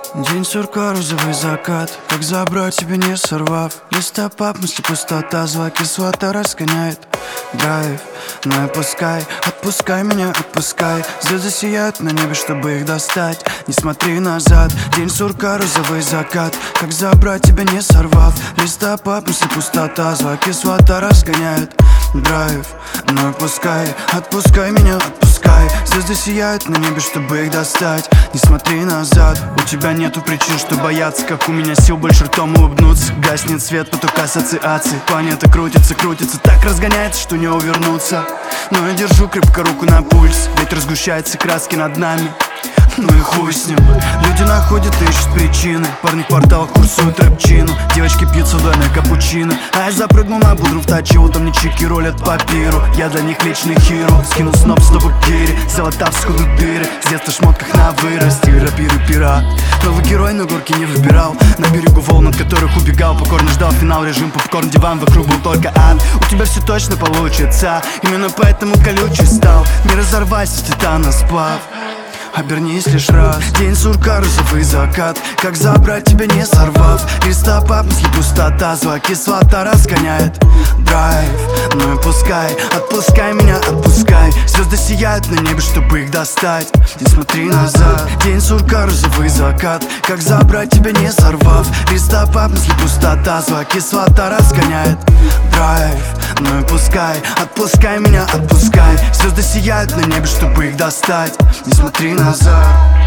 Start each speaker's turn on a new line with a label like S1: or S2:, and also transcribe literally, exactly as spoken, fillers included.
S1: День сурка, розовый закат. Как забрать тебя, не сорвав? Листопад, мысли пустота, зла кислота разгоняет драйв. Ну и пускай, отпускай меня, отпускай. Звезды сияют на небе, чтобы их достать. Не смотри назад. День сурка, розовый закат. Как забрать тебя, не сорвав? Листопад, мысли пустота, зла кислота разгоняет драйв. Ну и пускай, отпускай меня, отпускай. Звезды сияют на небе, чтобы их достать. Не смотри назад. У тебя нету причин, что бояться, как у меня сил больше ртом улыбнуться. Гаснет свет, поток ассоциаций. Планета крутится, крутится, так разгоняется, что не увернуться. Но я держу крепко руку на пульс. Ветер сгущается, краски над нами. Ну и хуй с ним. Люди находят и ищут причины. Парни в кварталах курсуют рэпчину. Девочки пьют судойное капучино. А я запрыгнул на будру в тачиву. Там не чики ролят по пиру. Я для них личный хиро. Скинул сноп с тобой гири. Золота всюду дыры. С детства в шмотках на вырост. Стиль рапиры пират. Новый герой, но горки не выбирал. На берегу волн, от которых убегал. Покорно ждал финал, режим попкорн, диван. Вокруг был только ад. У тебя все точно получится. Именно поэтому колючий стал. Не разорвайся, титана сплав. Обернись лишь раз. День сурка, розовый закат. Как забрать тебя, не сорвав? Листопад, мысли пустота, зла кислота разгоняет драйв. Ну и пускай, отпускай меня, отпускай. Звезды сияют на небе, чтобы их достать. Не смотри назад. День сурка, розовый закат. Как забрать тебя, не сорвав? Листопад, мысли пустота, зла кислота разгоняет драйв. Ну и пускай, отпускай меня, отпускай. Звезды сияют на небе, чтобы их достать. Не смотри назад.